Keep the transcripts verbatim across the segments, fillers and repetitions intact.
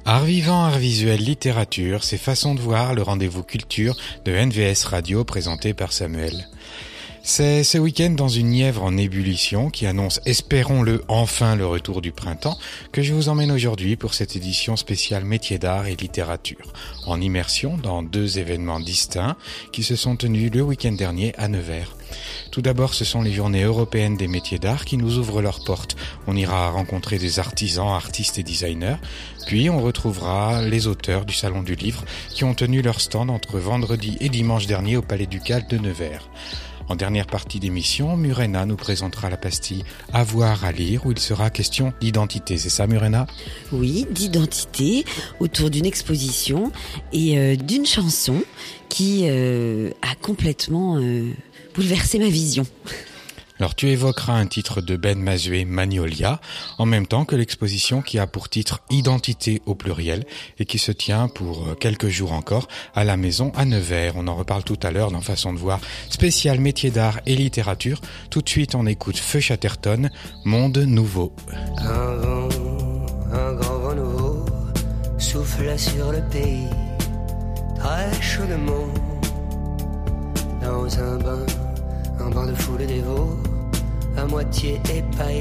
Art vivant, art visuel, littérature, c'est façon de voir le rendez-vous culture de N V S Radio présenté par Samuel. C'est ce week-end dans une Nièvre en ébullition qui annonce, espérons-le, enfin le retour du printemps, que je vous emmène aujourd'hui pour cette édition spéciale métiers d'art et littérature, en immersion dans deux événements distincts qui se sont tenus le week-end dernier à Nevers. Tout d'abord, ce sont les journées européennes des métiers d'art qui nous ouvrent leurs portes. On ira rencontrer des artisans, artistes et designers. Puis, on retrouvera les auteurs du Salon du Livre qui ont tenu leur stand entre vendredi et dimanche dernier au Palais Ducal de Nevers. En dernière partie d'émission, Murena nous présentera la pastille « Avoir à lire » où il sera question d'identité. C'est ça, Murena ? Oui, d'identité, autour d'une exposition et euh, d'une chanson qui euh, a complètement euh, bouleversé ma vision. Alors tu évoqueras un titre de Ben Mazué, Magnolia, en même temps que l'exposition qui a pour titre Identité au pluriel et qui se tient pour quelques jours encore à la maison à Nevers. On en reparle tout à l'heure dans Façon de voir, spécial métier d'art et littérature. Tout de suite on écoute Feu Chatterton, Monde Nouveau. Un vent, un grand vent nouveau soufflait sur le pays, très chaudement, dans un bain. Un bain de foule dévot, à moitié épailli.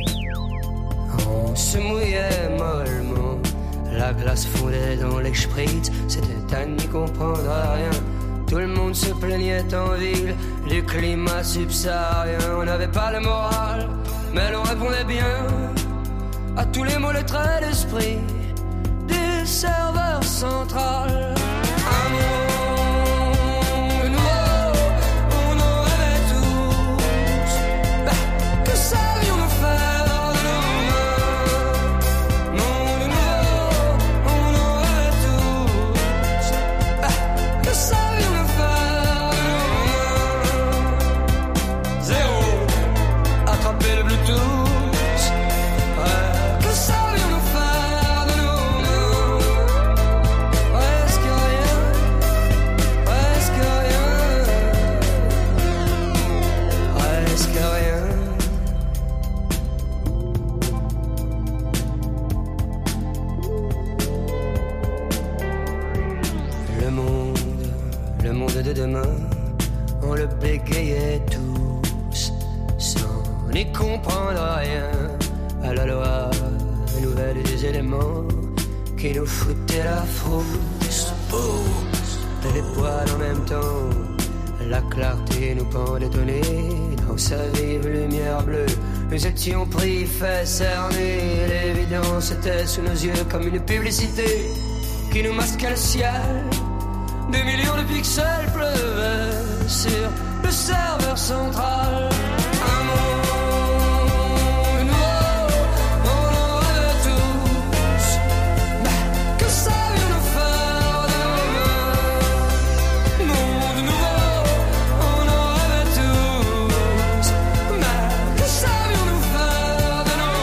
On se mouillait mollement, la glace fondait dans les spritz. C'était à n'y comprendre rien. Tout le monde se plaignait en ville du climat subsaharien. On n'avait pas le moral, mais l'on répondait bien à tous les mots, les traits d'esprit du serveur central. Un mot de demain, on le bégayait tous, sans n'y comprendre rien à la loi nouvelle des éléments qui nous foutaient la frousse. Les poils en même temps, la clarté nous pendait au nez, dans sa vive lumière bleue, nous étions pris, fait cerner. L'évidence était sous nos yeux comme une publicité qui nous masquait le ciel. Des millions de pixels pleuvaient sur le serveur central. Un monde nouveau, on en rêvait tous. Mais que savions-nous faire de nos mains? Monde nouveau, on en rêvait tous. Mais que savions-nous faire de nos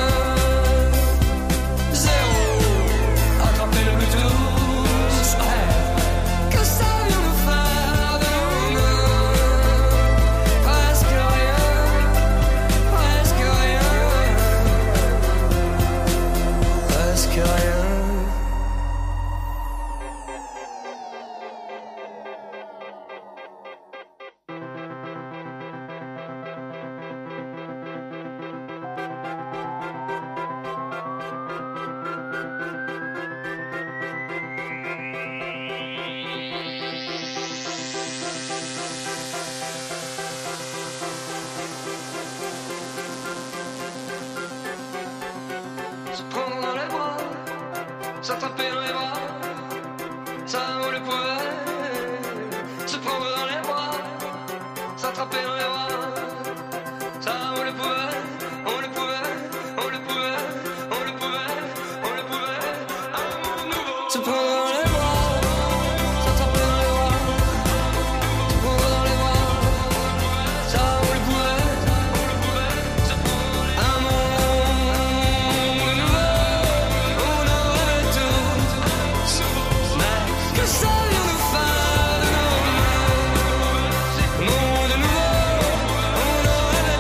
mains? Zéro, attraper le Bluetooth. S'attraper dans les bras, ça on le pouvait. Se prendre dans les bras, s'attraper dans les bras, ça on le pouvait, on le pouvait, on le pouvait, on le pouvait, on le pouvait. Un monde nouveau. Se prendre dans les bras, s'attraper dans les bras, se prendre dans les bras, ça on le pouvait, on le pouvait, se prendre dans les bras. Un monde nouveau. Que savions-nous faire de nos mains? Monde nouveau, on en rêvait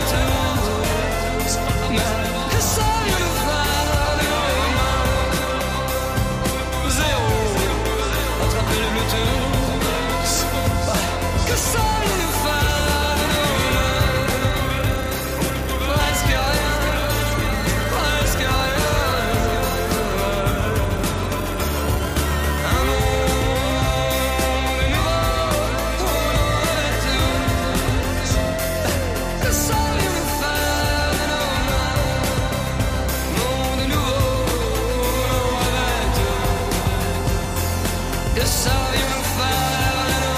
tous. Mais que savions-nous faire de nos mains? savions-nous faire de nos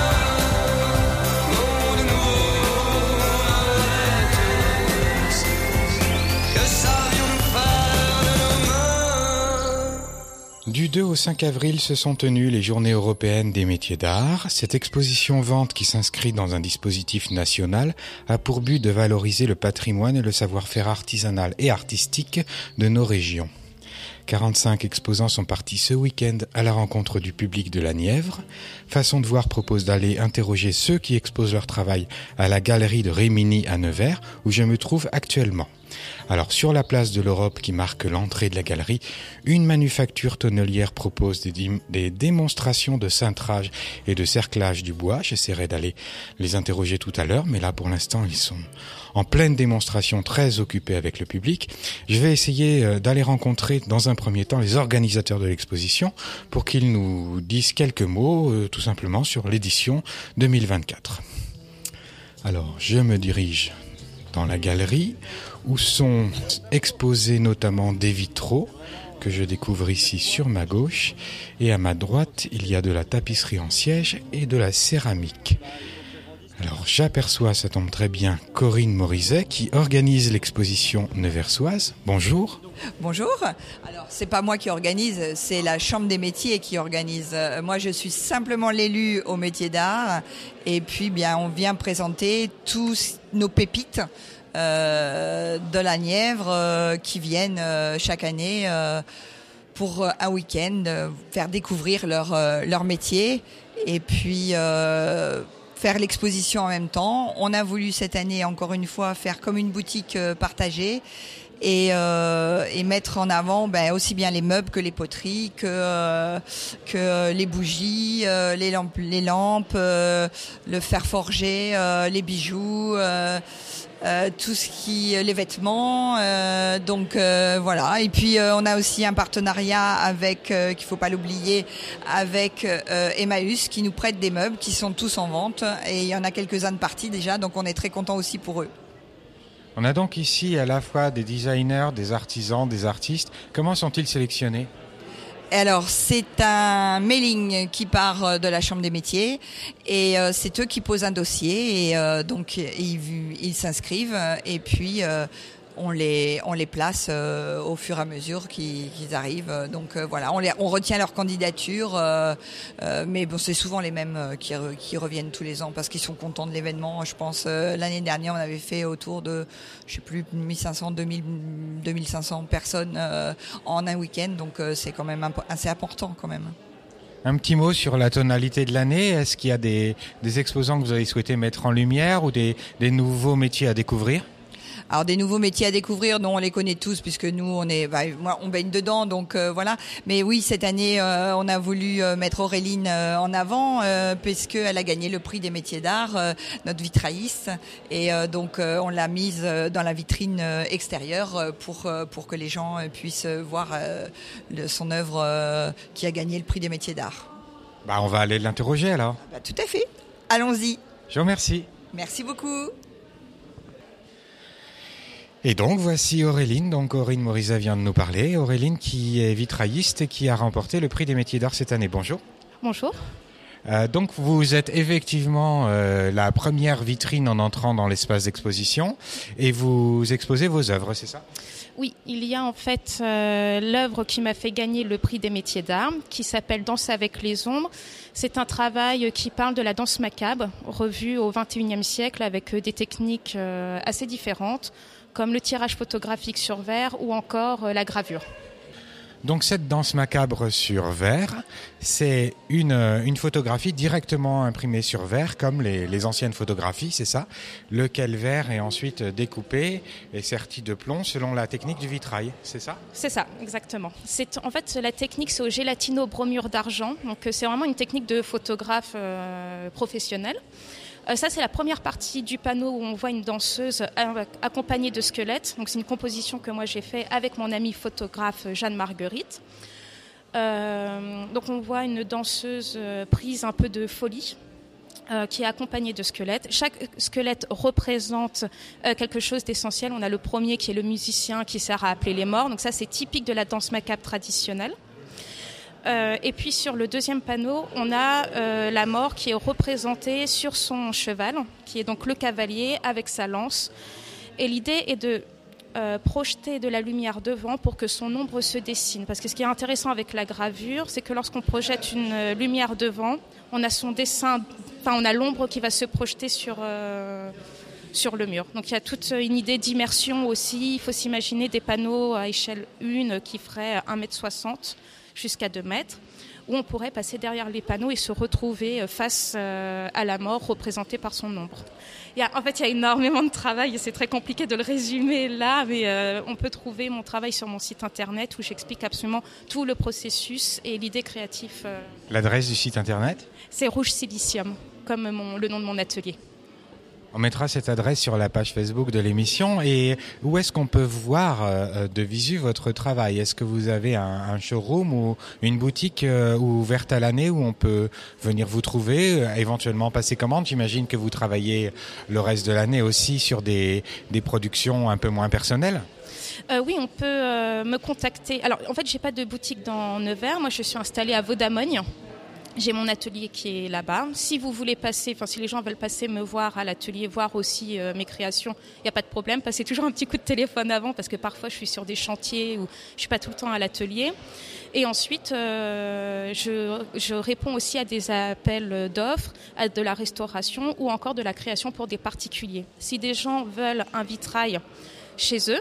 mains, monde nouveau avec tous. Que savions-nous faire de nos mains. Du deux au cinq avril se sont tenues les Journées européennes des métiers d'art. Cette exposition-vente qui s'inscrit dans un dispositif national a pour but de valoriser le patrimoine et le savoir-faire artisanal et artistique de nos régions. quarante-cinq exposants sont partis ce week-end à la rencontre du public de la Nièvre. Façon de voir propose d'aller interroger ceux qui exposent leur travail à la galerie de Rimini à Nevers, où je me trouve actuellement. Alors, sur la place de l'Europe qui marque l'entrée de la galerie, une manufacture tonnelière propose des, dim- des démonstrations de cintrage et de cerclage du bois. J'essaierai d'aller les interroger tout à l'heure, mais là, pour l'instant, ils sont en pleine démonstration, très occupés avec le public. Je vais essayer euh, d'aller rencontrer, dans un premier temps, les organisateurs de l'exposition pour qu'ils nous disent quelques mots, euh, tout simplement, sur l'édition deux mille vingt-quatre. Alors, je me dirige dans la galerie où sont exposés notamment des vitraux que je découvre ici sur ma gauche, et à ma droite il y a de la tapisserie en siège et de la céramique. Alors j'aperçois, ça tombe très bien, Corinne Morizet qui organise l'exposition neversoise. Bonjour. Bonjour. Alors, c'est pas moi qui organise, c'est la Chambre des métiers qui organise. Euh, Moi, je suis simplement l'élu au métier d'art. Et puis, bien, on vient présenter tous nos pépites euh, de la Nièvre euh, qui viennent euh, chaque année euh, pour un week-end euh, faire découvrir leur, euh, leur métier. Et puis... Euh, faire l'exposition en même temps. On a voulu cette année, encore une fois, faire comme une boutique euh, partagée et, euh, et mettre en avant ben, aussi bien les meubles que les poteries, que, euh, que les bougies, euh, les lampes, les lampes euh, le fer forgé, euh, les bijoux, euh, euh, tout ce qui, les vêtements. Euh, donc euh, voilà. Et puis euh, on a aussi un partenariat avec, euh, qu'il faut pas l'oublier, avec euh, Emmaüs qui nous prête des meubles qui sont tous en vente et il y en a quelques-uns de partis déjà. Donc on est très contents aussi pour eux. On a donc ici à la fois des designers, des artisans, des artistes. Comment sont-ils sélectionnés ? Alors, c'est un mailing qui part de la Chambre des métiers et euh, c'est eux qui posent un dossier et euh, donc ils, ils s'inscrivent et puis euh, on les on les place euh, au fur et à mesure qu'ils, qu'ils arrivent. Donc euh, voilà, on les on retient leur candidature, euh, euh, mais bon, c'est souvent les mêmes euh, qui re, qui reviennent tous les ans parce qu'ils sont contents de l'événement. Je pense euh, l'année dernière, on avait fait autour de je sais plus mille cinq cents, deux mille, deux mille cinq cents personnes euh, en un week-end. Donc euh, c'est quand même impo- assez important quand même. Un petit mot sur la tonalité de l'année. Est-ce qu'il y a des, des exposants que vous avez souhaité mettre en lumière ou des, des nouveaux métiers à découvrir ? Alors des nouveaux métiers à découvrir, dont on les connaît tous puisque nous on est, bah, moi on baigne dedans, donc euh, voilà. Mais oui, cette année euh, on a voulu euh, mettre Auréline euh, en avant euh, puisque elle a gagné le prix des métiers d'art, euh, notre vitrailliste, et euh, donc euh, on l'a mise euh, dans la vitrine euh, extérieure euh, pour euh, pour que les gens euh, puissent voir euh, le, son œuvre euh, qui a gagné le prix des métiers d'art. Bah, on va aller l'interroger alors. Bah, tout à fait. Allons-y. Je vous remercie. Merci beaucoup. Et donc voici Auréline, donc Corinne Morizet vient de nous parler. Auréline qui est vitrailliste et qui a remporté le prix des métiers d'art cette année. Bonjour. Bonjour. Euh, donc vous êtes effectivement euh, la première vitrine en entrant dans l'espace d'exposition et vous exposez vos œuvres, c'est ça ? Oui, il y a en fait euh, l'œuvre qui m'a fait gagner le prix des métiers d'art, qui s'appelle Danse avec les ombres. C'est un travail qui parle de la danse macabre, revue au vingt et unième siècle avec des techniques euh, assez différentes, comme le tirage photographique sur verre ou encore euh, la gravure. Donc cette danse macabre sur verre, c'est une, une photographie directement imprimée sur verre, comme les, les anciennes photographies, c'est ça ? Lequel verre est ensuite découpé et serti de plomb selon la technique du vitrail, c'est ça ? C'est ça, exactement. C'est, en fait, la technique, c'est au gélatino-bromure d'argent. Donc c'est vraiment une technique de photographe euh, professionnel. Euh, ça, c'est la première partie du panneau où on voit une danseuse accompagnée de squelettes. Donc, c'est une composition que moi j'ai faite avec mon amie photographe Jeanne Marguerite. Euh, donc, on voit une danseuse prise un peu de folie euh, qui est accompagnée de squelettes. Chaque squelette représente euh, quelque chose d'essentiel. On a le premier qui est le musicien qui sert à appeler les morts. Donc, ça, c'est typique de la danse macabre traditionnelle. Euh, et puis sur le deuxième panneau, on a euh, la mort qui est représentée sur son cheval, qui est donc le cavalier avec sa lance. Et l'idée est de euh, projeter de la lumière devant pour que son ombre se dessine. Parce que ce qui est intéressant avec la gravure, c'est que lorsqu'on projette une euh, lumière devant, on a son dessin, enfin on a l'ombre qui va se projeter sur... Euh, sur le mur. Donc il y a toute une idée d'immersion aussi. Il faut s'imaginer des panneaux à échelle un qui feraient un mètre soixante jusqu'à deux mètres, où on pourrait passer derrière les panneaux et se retrouver face à la mort représentée par son ombre. Il y a, en fait, il y a énormément de travail et c'est très compliqué de le résumer là, mais euh, on peut trouver mon travail sur mon site internet où j'explique absolument tout le processus et l'idée créative. Euh... L'adresse du site internet ? C'est Rouge Silicium, comme mon, le nom de mon atelier. On mettra cette adresse sur la page Facebook de l'émission. Et où est-ce qu'on peut voir euh, de visu votre travail ? Est-ce que vous avez un, un showroom ou une boutique euh, ouverte à l'année où on peut venir vous trouver, euh, éventuellement passer commande ? J'imagine que vous travaillez le reste de l'année aussi sur des, des productions un peu moins personnelles. Euh, oui, on peut euh, me contacter. Alors, en fait, j'ai pas de boutique dans Nevers. Moi, je suis installée à Vaudamogne. J'ai mon atelier qui est là-bas. Si vous voulez passer, enfin si les gens veulent passer me voir à l'atelier, voir aussi euh, mes créations, il n'y a pas de problème. Passez toujours un petit coup de téléphone avant parce que parfois je suis sur des chantiers où je suis pas tout le temps à l'atelier. Et ensuite, euh, je, je réponds aussi à des appels d'offres, à de la restauration ou encore de la création pour des particuliers. Si des gens veulent un vitrail chez eux,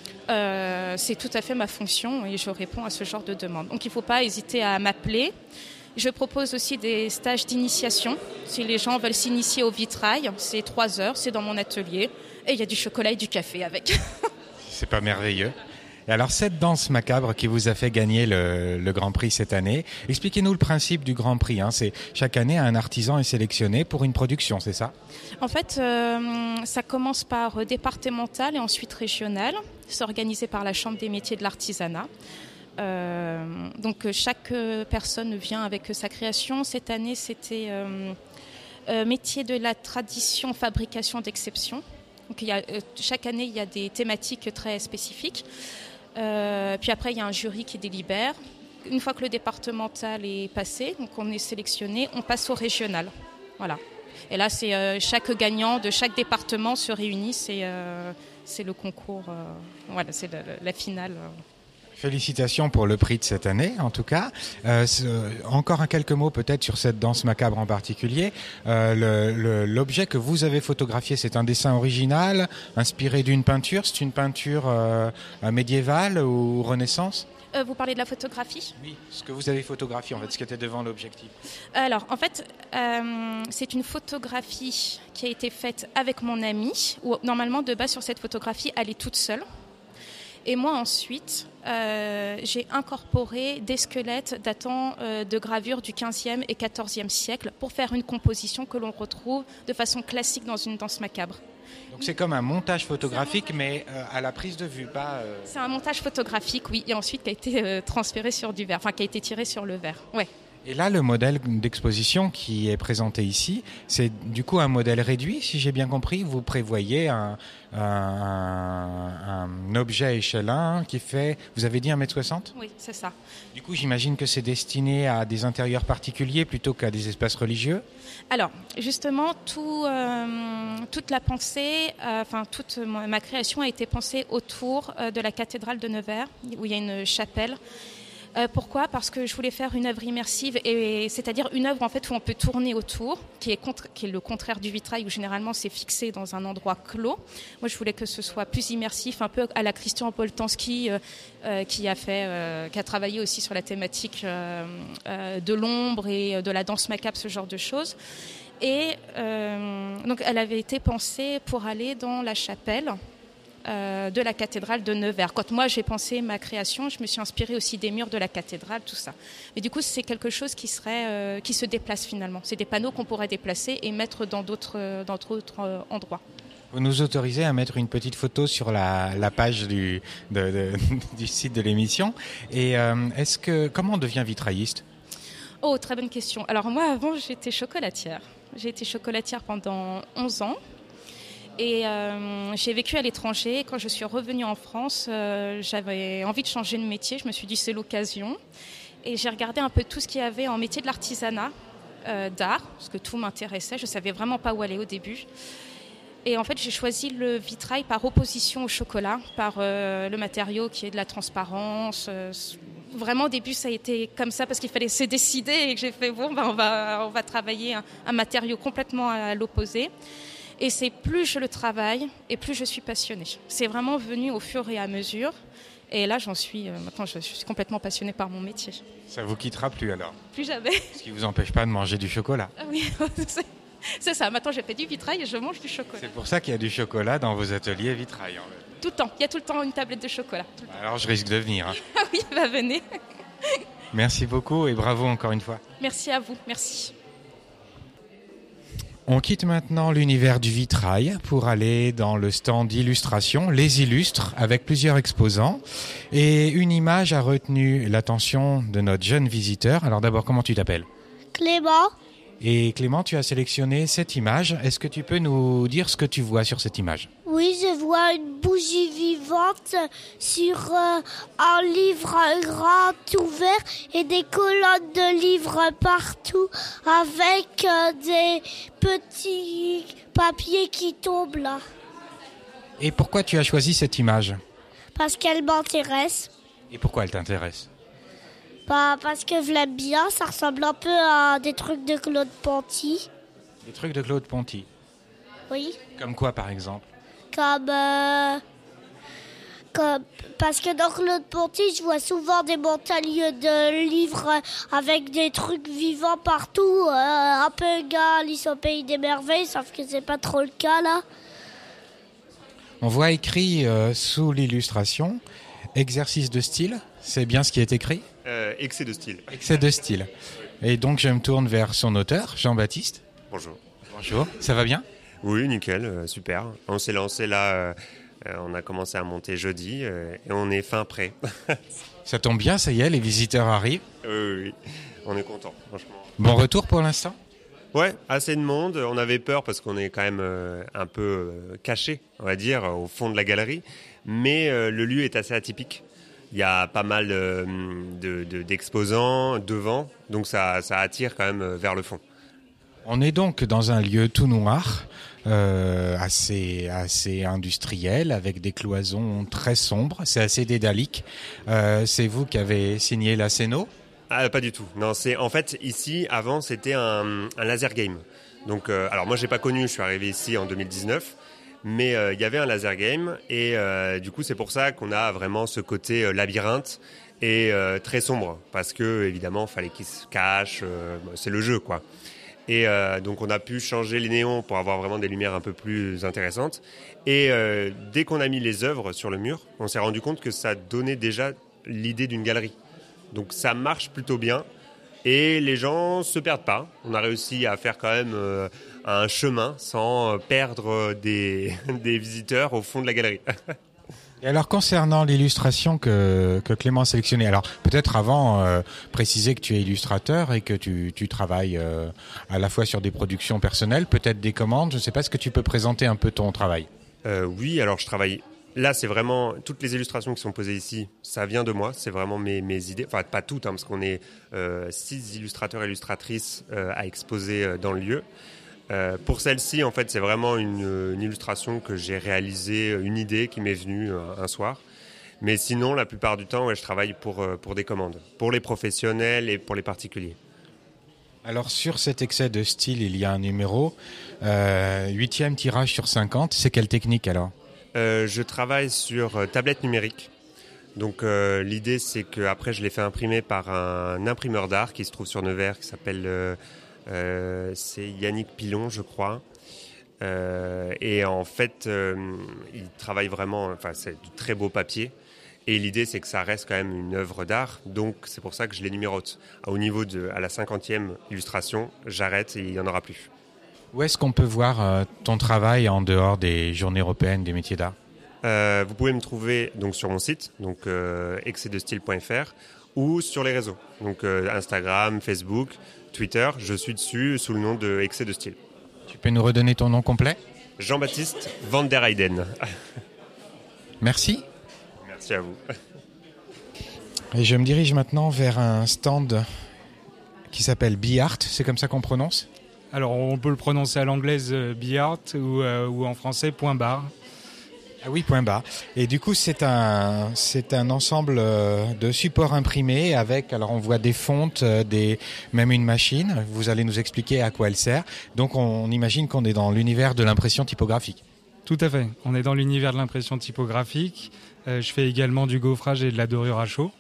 euh, c'est tout à fait ma fonction et je réponds à ce genre de demande. Donc il ne faut pas hésiter à m'appeler. Je propose aussi des stages d'initiation. Si les gens veulent s'initier au vitrail, c'est trois heures, c'est dans mon atelier. Et il y a du chocolat et du café avec. C'est pas merveilleux. Et alors, cette danse macabre qui vous a fait gagner le, le Grand Prix cette année, expliquez-nous le principe du Grand Prix. Hein. C'est, chaque année, un artisan est sélectionné pour une production, c'est ça ? En fait, euh, ça commence par départemental et ensuite régional. C'est organisé par la Chambre des métiers de l'artisanat. Euh, donc chaque personne vient avec sa création. Cette année, c'était euh, euh, métier de la tradition, fabrication d'exception. Donc il y a, euh, chaque année, il y a des thématiques très spécifiques. Euh, puis après, il y a un jury qui délibère. Une fois que le départemental est passé, donc on est sélectionné, on passe au régional. Voilà. Et là, c'est euh, chaque gagnant de chaque département se réunit. C'est, euh, c'est le concours. Euh, voilà, c'est la, la finale. Euh. Félicitations pour le prix de cette année, en tout cas. Euh, encore un quelques mots peut-être sur cette danse macabre en particulier. Euh, le, le, l'objet que vous avez photographié, c'est un dessin original, inspiré d'une peinture. C'est une peinture euh, médiévale ou Renaissance ? Euh, vous parlez de la photographie ? Oui, ce que vous avez photographié, en fait, ce qui était devant l'objectif. Alors, en fait, euh, c'est une photographie qui a été faite avec mon amie, où normalement, de base, sur cette photographie, elle est toute seule. Et moi, ensuite, euh, j'ai incorporé des squelettes datant euh, de gravures du quinzième et quatorzième siècle pour faire une composition que l'on retrouve de façon classique dans une danse macabre. Donc c'est comme un montage photographique, mais euh, à la prise de vue, pas... Euh... C'est un montage photographique, oui, et ensuite qui a été euh, transféré sur du verre, enfin qui a été tiré sur le verre, ouais. Et là, le modèle d'exposition qui est présenté ici, c'est du coup un modèle réduit, si j'ai bien compris. Vous prévoyez un, un, un objet à échelle un qui fait, vous avez dit un mètre soixante ? Oui, c'est ça. Du coup, j'imagine que c'est destiné à des intérieurs particuliers plutôt qu'à des espaces religieux ? Alors, justement, tout, euh, toute la pensée, euh, enfin toute ma création a été pensée autour euh, de la cathédrale de Nevers, où il y a une chapelle. Euh, pourquoi ? Parce que je voulais faire une œuvre immersive, et, c'est-à-dire une œuvre en fait où on peut tourner autour, qui est, contre, qui est le contraire du vitrail où généralement c'est fixé dans un endroit clos. Moi, je voulais que ce soit plus immersif, un peu à la Christian Boltanski, euh, euh, qui a fait, euh, qui a travaillé aussi sur la thématique euh, euh, de l'ombre et de la danse macabre, ce genre de choses. Et euh, donc, elle avait été pensée pour aller dans la chapelle Euh, de la cathédrale de Nevers. Quand moi j'ai pensé ma création, je me suis inspirée aussi des murs de la cathédrale, tout ça. Mais du coup, c'est quelque chose qui serait, euh, qui se déplace finalement. C'est des panneaux qu'on pourrait déplacer et mettre dans d'autres, euh, dans d'autres euh, endroits. Vous nous autorisez à mettre une petite photo sur la, la page du, de, de, du site de l'émission. Et euh, est-ce que comment on devient vitrailliste ? Oh, très bonne question. Alors moi, avant, j'étais chocolatière. J'ai été chocolatière pendant onze ans. Et euh, j'ai vécu à l'étranger. Quand je suis revenue en France, euh, j'avais envie de changer de métier. Je me suis dit c'est l'occasion. Et j'ai regardé un peu tout ce qu'il y avait en métier de l'artisanat, euh, d'art, parce que tout m'intéressait. Je ne savais vraiment pas où aller au début. Et en fait, j'ai choisi le vitrail par opposition au chocolat, par euh, le matériau qui est de la transparence. Euh, vraiment, au début, ça a été comme ça parce qu'il fallait se décider et que j'ai fait, bon, ben, on va, on va travailler un, un matériau complètement à l'opposé. Et c'est plus je le travaille et plus je suis passionnée. C'est vraiment venu au fur et à mesure. Et là, j'en suis, euh, maintenant, je suis complètement passionnée par mon métier. Ça vous quittera plus alors? Plus jamais. Ce qui vous empêche pas de manger du chocolat. Ah oui, c'est, c'est ça. Maintenant, j'ai fait du vitrail et je mange du chocolat. C'est pour ça qu'il y a du chocolat dans vos ateliers vitrail. En fait. Tout le temps. Il y a tout le temps une tablette de chocolat. Alors, je risque de venir. Hein. Ah oui, bah venez. Merci beaucoup et bravo encore une fois. Merci à vous. Merci. On quitte maintenant l'univers du vitrail pour aller dans le stand d'illustration, Les Illustres, avec plusieurs exposants. Et une image a retenu l'attention de notre jeune visiteur. Alors d'abord, comment tu t'appelles? Clément. Et Clément, tu as sélectionné cette image. Est-ce que tu peux nous dire ce que tu vois sur cette image? Oui, je vois une bougie vivante sur euh, un livre grand ouvert et des colonnes de livres partout avec euh, des petits papiers qui tombent là. Et pourquoi tu as choisi cette image? Parce qu'elle m'intéresse. Et pourquoi elle t'intéresse? Bah, parce que je l'aime bien, ça ressemble un peu à des trucs de Claude Ponty. Des trucs de Claude Ponty? Oui. Comme quoi par exemple? Comme, euh, comme... Parce que dans Claude Ponty, je vois souvent des montagnes de livres avec des trucs vivants partout. Euh, un peu Alice au Pays des Merveilles, sauf que c'est pas trop le cas là. On voit écrit euh, sous l'illustration « Exercice de style ». C'est bien ce qui est écrit? euh, Excès de style. Excès de style. Et donc je me tourne vers son auteur, Jean-Baptiste. Bonjour. Bonjour, ça va bien? Oui, nickel, euh, super. On s'est lancé là, euh, euh, on a commencé à monter jeudi euh, et on est fin prêt. Ça tombe bien, ça y est, les visiteurs arrivent. Oui, oui, on est content, franchement. Bon retour pour l'instant? Ouais, assez de monde. On avait peur parce qu'on est quand même euh, un peu euh, caché, on va dire, au fond de la galerie. Mais euh, le lieu est assez atypique. Il y a pas mal euh, de, de, d'exposants devant, donc ça, ça attire quand même vers le fond. On est donc dans un lieu tout noir, euh, assez, assez industriel, avec des cloisons très sombres. C'est assez dédalique. Euh, c'est vous qui avez signé la Céno? Ah, pas du tout. Non, c'est en fait ici avant c'était un, un laser game. Donc, euh, alors moi j'ai pas connu, je suis arrivé ici en deux mille dix-neuf. Mais euh, il y avait un laser game et euh, du coup c'est pour ça qu'on a vraiment ce côté euh, labyrinthe et euh, très sombre parce que évidemment fallait qu'il se cache, euh, c'est le jeu quoi. Et euh, donc on a pu changer les néons pour avoir vraiment des lumières un peu plus intéressantes. Et euh, dès qu'on a mis les œuvres sur le mur, on s'est rendu compte que ça donnait déjà l'idée d'une galerie. Donc ça marche plutôt bien et les gens se perdent pas. On a réussi à faire quand même euh, un chemin sans perdre des, des visiteurs au fond de la galerie. Et alors concernant l'illustration que, que Clément a sélectionnée, alors peut-être avant euh, préciser que tu es illustrateur et que tu, tu travailles euh, à la fois sur des productions personnelles, peut-être des commandes, je ne sais pas, est-ce que tu peux présenter un peu ton travail? euh, Oui, alors je travaille... Là, c'est vraiment toutes les illustrations qui sont posées ici, ça vient de moi, c'est vraiment mes, mes idées. Enfin, pas toutes, hein, parce qu'on est euh, six illustrateurs et illustratrices euh, à exposer euh, dans le lieu. Euh, pour celle-ci, en fait, c'est vraiment une, une illustration que j'ai réalisée, une idée qui m'est venue euh, un soir. Mais sinon, la plupart du temps, ouais, je travaille pour, euh, pour des commandes, pour les professionnels et pour les particuliers. Alors sur cet excès de style, il y a un numéro, euh, huitième tirage sur cinquante, c'est quelle technique alors? Euh, je travaille sur euh, tablette numérique. Donc euh, l'idée c'est que après je l'ai fait imprimer par un imprimeur d'art qui se trouve sur Nevers, qui s'appelle euh, euh, c'est Yannick Pilon je crois. Euh, et en fait euh, il travaille vraiment, enfin c'est du très beau papier. Et l'idée c'est que ça reste quand même une œuvre d'art, donc c'est pour ça que je les numérote. Au niveau de à la cinquantième illustration, j'arrête et il n'y en aura plus. Où est-ce qu'on peut voir euh, ton travail en dehors des journées européennes des métiers d'art? euh, Vous pouvez me trouver donc sur mon site, donc euh, excès de style point f r, ou sur les réseaux, donc euh, Instagram, Facebook, Twitter. Je suis dessus sous le nom de Excès de style. Tu peux nous redonner ton nom complet? Jean-Baptiste Van der Heyden. Merci. Merci à vous. Et je me dirige maintenant vers un stand qui s'appelle Beart, c'est comme ça qu'on prononce ? Alors on peut le prononcer à l'anglaise euh, Beart ou, euh, ou en français point barre. Ah oui, point barre. Et du coup, c'est un, c'est un ensemble de supports imprimés avec, alors on voit des fontes, des, même une machine. Vous allez nous expliquer à quoi elle sert. Donc on, on imagine qu'on est dans l'univers de l'impression typographique. Tout à fait. On est dans l'univers de l'impression typographique. Euh, je fais également du gaufrage et de la dorure à chaud.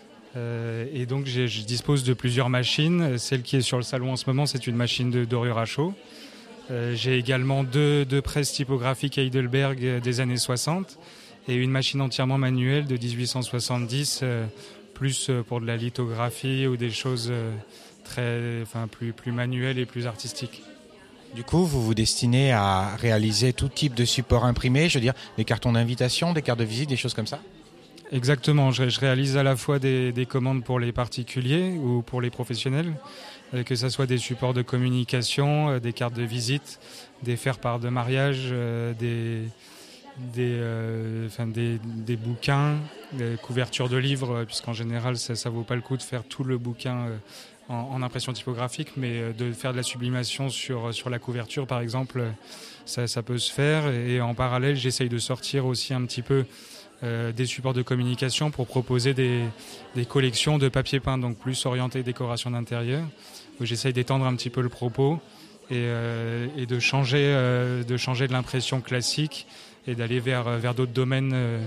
Euh, et donc j'ai, je dispose de plusieurs machines. Celle qui est sur le salon en ce moment, c'est une machine de dorure à chaud. Euh, j'ai également deux, deux presses typographiques Heidelberg des années soixante et une machine entièrement manuelle de dix-huit cent soixante-dix, euh, plus pour de la lithographie ou des choses euh, très, enfin, plus, plus manuelles et plus artistiques. Du coup, vous vous destinez à réaliser tout type de support imprimé, je veux dire des cartons d'invitation, des cartes de visite, des choses comme ça ? Exactement, je, je réalise à la fois des, des commandes pour les particuliers ou pour les professionnels, euh, que ce soit des supports de communication, euh, des cartes de visite, des faire-part de mariage, euh, des, des, euh, enfin, des, des bouquins, des couvertures de livres, euh, puisqu'en général ça ne vaut pas le coup de faire tout le bouquin euh, en, en impression typographique, mais euh, de faire de la sublimation sur, sur la couverture par exemple, ça, ça peut se faire. Et en parallèle, j'essaye de sortir aussi un petit peu Euh, des supports de communication pour proposer des, des collections de papier peint, donc plus orientées décoration d'intérieur, où j'essaye d'étendre un petit peu le propos et, euh, et de, changer, euh, de changer de l'impression classique et d'aller vers, vers d'autres domaines euh,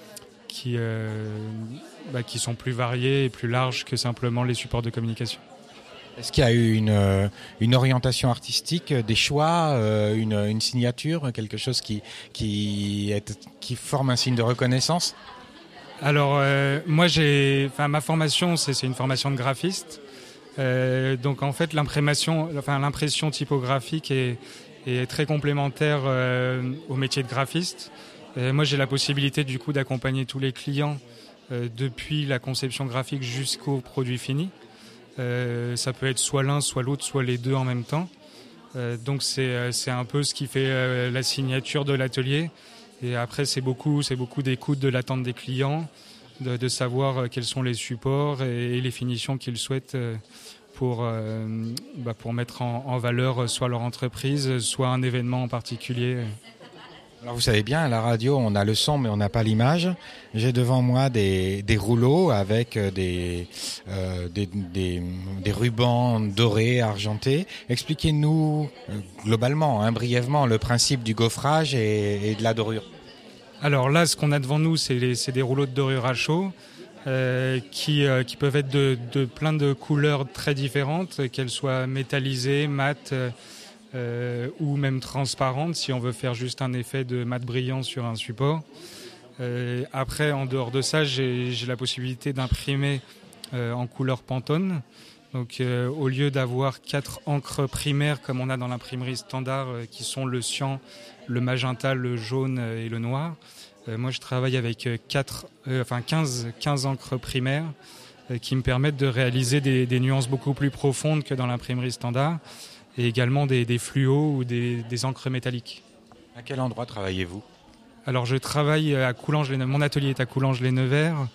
qui, euh, bah, qui sont plus variés et plus larges que simplement les supports de communication. Est-ce qu'il y a eu une, une orientation artistique, des choix, une, une signature, quelque chose qui, qui, est, qui forme un signe de reconnaissance ? Alors, euh, moi, j'ai, enfin, ma formation, c'est, c'est une formation de graphiste. Euh, donc, en fait, l'impression, enfin, l'impression typographique est, est très complémentaire euh, au métier de graphiste. Euh, moi, j'ai la possibilité, du coup, d'accompagner tous les clients euh, depuis la conception graphique jusqu'au produit fini. Euh, ça peut être soit l'un, soit l'autre, soit les deux en même temps. Euh, donc c'est, c'est un peu ce qui fait euh, la signature de l'atelier. Et après c'est beaucoup, c'est beaucoup d'écoute de l'attente des clients, de, de savoir quels sont les supports et, et les finitions qu'ils souhaitent euh, pour, euh, bah, pour mettre en, en valeur soit leur entreprise, soit un événement en particulier. Alors vous savez bien, à la radio, on a le son, mais on n'a pas l'image. J'ai devant moi des, des rouleaux avec des, euh, des, des, des rubans dorés, argentés. Expliquez-nous euh, globalement, hein, brièvement, le principe du gaufrage et, et de la dorure. Alors là, ce qu'on a devant nous, c'est, les, c'est des rouleaux de dorure à chaud euh, qui, euh, qui peuvent être de, de plein de couleurs très différentes, qu'elles soient métallisées, mates, euh, Euh, ou même transparente si on veut faire juste un effet de mat brillant sur un support. Euh, après, en dehors de ça, j'ai, j'ai la possibilité d'imprimer euh, en couleur Pantone. Donc, euh, au lieu d'avoir quatre encres primaires comme on a dans l'imprimerie standard, euh, qui sont le cyan, le magenta, le jaune et le noir, euh, moi je travaille avec quatre, euh, enfin quinze, quinze encres primaires euh, qui me permettent de réaliser des, des nuances beaucoup plus profondes que dans l'imprimerie standard. Et également des, des fluos ou des, des encres métalliques. À quel endroit travaillez-vous ? Alors je travaille à Coulanges-les-Nevers. Mon atelier est à Coulanges-les-Nevers,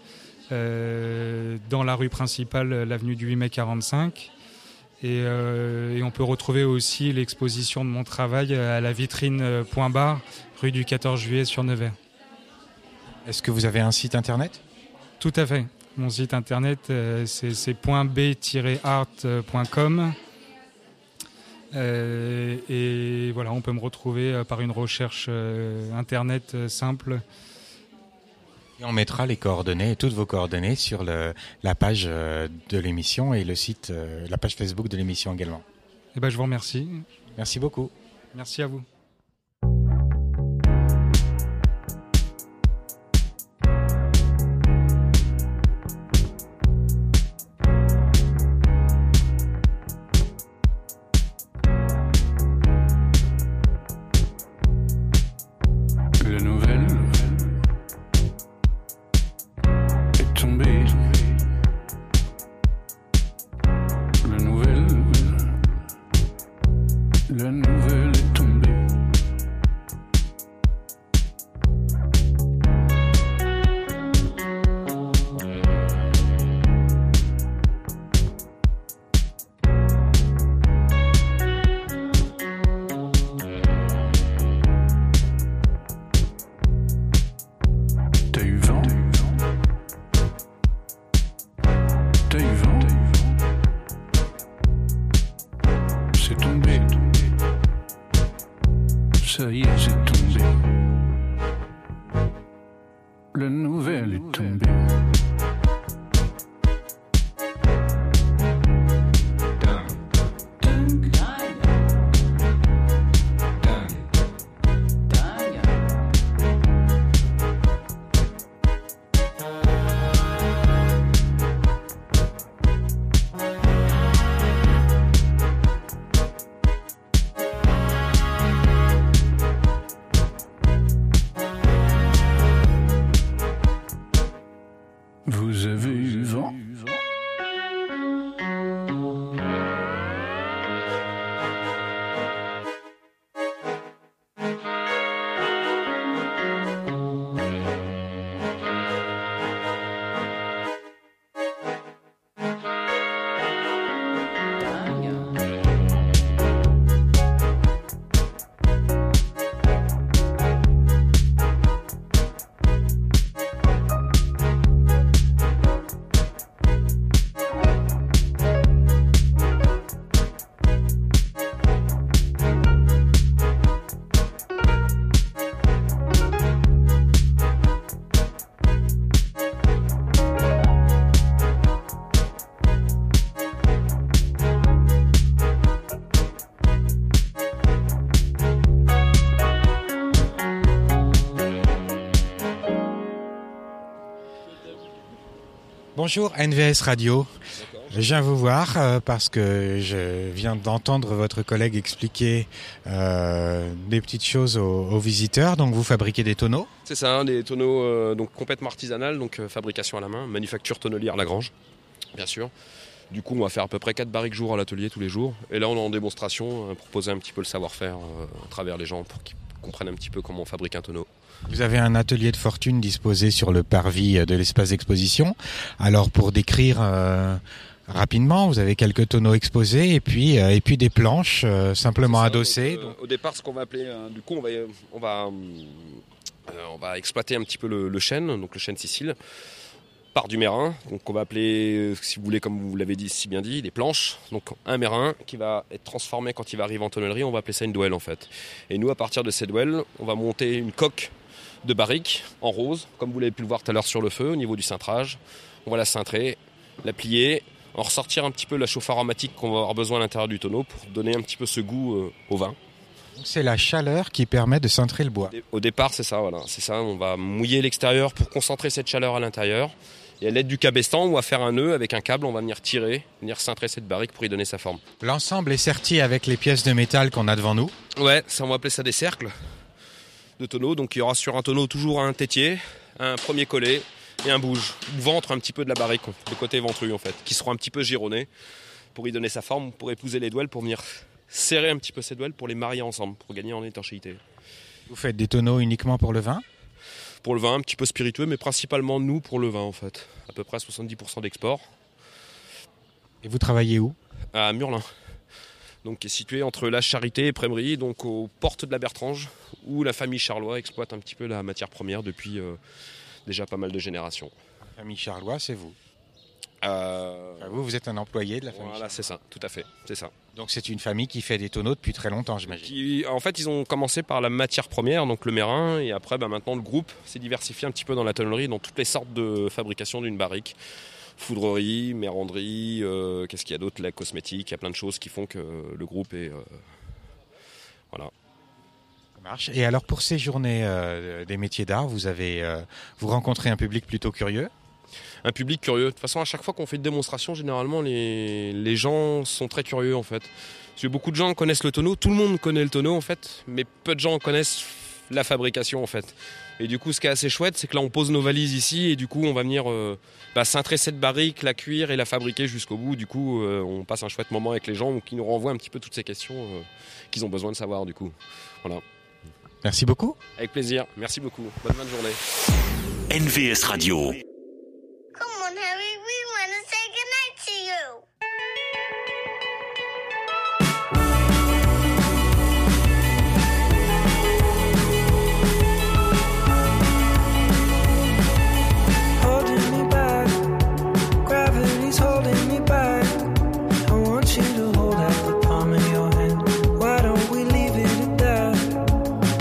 euh, dans la rue principale, l'avenue du huit mai quarante-cinq. Et, euh, et on peut retrouver aussi l'exposition de mon travail à la vitrine Point Barre, rue du quatorze juillet sur Nevers. Est-ce que vous avez un site internet ? Tout à fait. Mon site internet, euh, c'est, c'est .b tiret art point com. Euh, et voilà, on peut me retrouver euh, par une recherche euh, internet euh, simple. Et on mettra les coordonnées, toutes vos coordonnées sur le, la page euh, de l'émission et le site, euh, la page Facebook de l'émission également. Et ben, je vous remercie. Merci beaucoup. Merci à vous. La nouvelle est tombée. ça y est, c'est tombé. La nouvelle est tombée. Vous avez eu vent? Bonjour N V S Radio, je viens vous voir euh, parce que je viens d'entendre votre collègue expliquer euh, des petites choses aux, aux visiteurs. Donc vous fabriquez des tonneaux? C'est ça, hein, des tonneaux euh, donc complètement artisanales, donc euh, fabrication à la main, manufacture tonnelière Lagrange, bien sûr. Du coup on va faire à peu près quatre barriques jour à l'atelier tous les jours. Et là on est en démonstration euh, pour poser un petit peu le savoir-faire euh, à travers les gens pour qu'ils comprennent un petit peu comment on fabrique un tonneau. Vous avez un atelier de fortune disposé sur le parvis de l'espace d'exposition. Alors pour décrire euh, rapidement, vous avez quelques tonneaux exposés et puis euh, et puis des planches euh, simplement ça, adossées. Donc, euh, donc... Au départ, ce qu'on va appeler, euh, du coup, on va on va euh, on va exploiter un petit peu le, le chêne, donc le chêne Sicile, par du mérin. Donc on va appeler, si vous voulez, comme vous l'avez dit, si bien dit, des planches. Donc un mérin qui va être transformé quand il va arriver en tonnellerie. On va appeler ça une douelle en fait. Et nous, à partir de ces douelles, on va monter une coque de barrique en rose, comme vous l'avez pu le voir tout à l'heure sur le feu, au niveau du cintrage. On va la cintrer, la plier, en ressortir un petit peu la chauffe aromatique qu'on va avoir besoin à l'intérieur du tonneau pour donner un petit peu ce goût euh, au vin. Donc c'est la chaleur qui permet de cintrer le bois. Au départ, c'est ça, voilà, c'est ça. On va mouiller l'extérieur pour concentrer cette chaleur à l'intérieur. Et à l'aide du cabestan, on va faire un nœud avec un câble, on va venir tirer, venir cintrer cette barrique pour y donner sa forme. L'ensemble est serti avec les pièces de métal qu'on a devant nous. Ouais, ça on va appeler ça des cercles de tonneaux. Donc il y aura sur un tonneau toujours un tétier, un premier collet et un bouge, ou ventre un petit peu de la barrique, le côté ventru en fait, qui seront un petit peu gironnés pour y donner sa forme, pour épouser les douelles, pour venir serrer un petit peu ces douelles, pour les marier ensemble, pour gagner en étanchéité. Vous faites des tonneaux uniquement pour le vin ? Pour le vin, un petit peu spiritueux, mais principalement nous pour le vin en fait. À peu près soixante-dix pour cent d'export. Et vous travaillez où ? À Murlin, donc qui est situé entre la Charité et Prémery, donc aux portes de la Bertrange, où la famille Charlois exploite un petit peu la matière première depuis euh, déjà pas mal de générations. La famille Charlois, c'est vous ? Euh... Enfin, vous, vous êtes un employé de la famille Voilà, Charlois. c'est ça, tout à fait, c'est ça. Donc c'est une famille qui fait des tonneaux depuis très longtemps, j'imagine. Qui, en fait, ils ont commencé par la matière première, donc le mérin, et après, bah, maintenant, le groupe s'est diversifié un petit peu dans la tonnellerie, dans toutes les sortes de fabrication d'une barrique. Foudrerie, méranderie, euh, qu'est-ce qu'il y a d'autre, la cosmétique, il y a plein de choses qui font que le groupe est... Euh, voilà. Ça marche. Et alors pour ces journées euh, des métiers d'art, vous avez euh, vous rencontrez un public plutôt curieux ? Un public curieux. De toute façon, à chaque fois qu'on fait une démonstration, généralement, les, les gens sont très curieux, en fait. Parce que beaucoup de gens connaissent le tonneau, tout le monde connaît le tonneau, en fait, mais peu de gens connaissent la fabrication, en fait. Et du coup, ce qui est assez chouette, c'est que là, on pose nos valises ici, et du coup, on va venir euh, bah, cintrer cette barrique, la cuire et la fabriquer jusqu'au bout. Du coup, euh, on passe un chouette moment avec les gens qui nous renvoient un petit peu toutes ces questions euh, qu'ils ont besoin de savoir, du coup. Voilà. Merci beaucoup. Avec plaisir. Merci beaucoup. Bonne fin de journée. N V S Radio. Come on, Harry, we want to say goodnight to you. Holding me back, gravity's holding me back. I want you to hold out the palm of your hand. Why don't we leave it at that?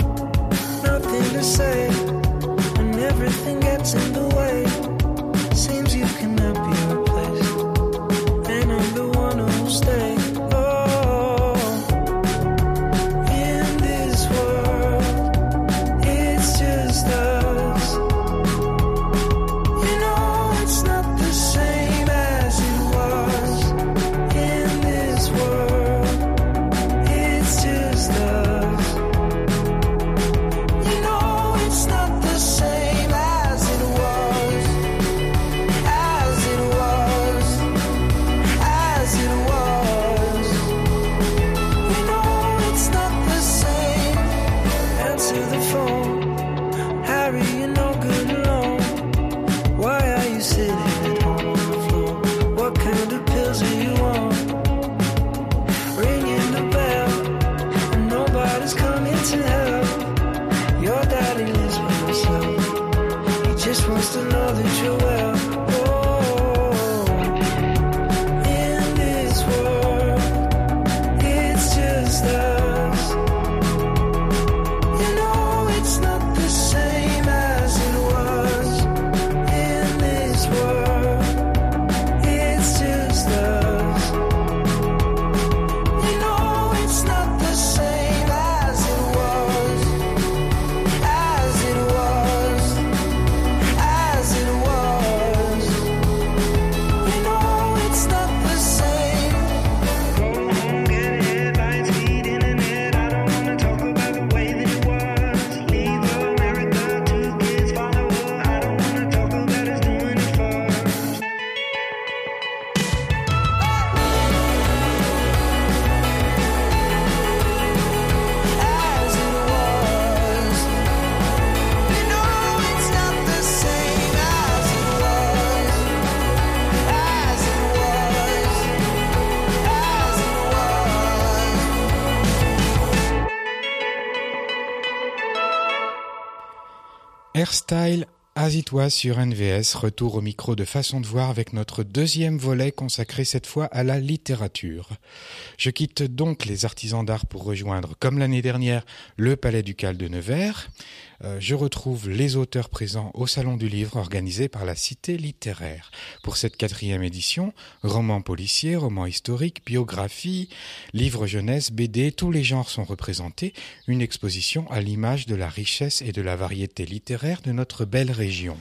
Hairstyle As It Was sur N V S, retour au micro de Façon de Voir avec notre deuxième volet consacré cette fois à la littérature. Je quitte donc les artisans d'art pour rejoindre, comme l'année dernière, le Palais Ducal de Nevers. Euh, je retrouve les auteurs présents au Salon du Livre organisé par la Cité littéraire. Pour cette quatrième édition, romans policiers, romans historiques, biographies, livres jeunesse, B D, tous les genres sont représentés. Une exposition à l'image de la richesse et de la variété littéraire de notre belle région.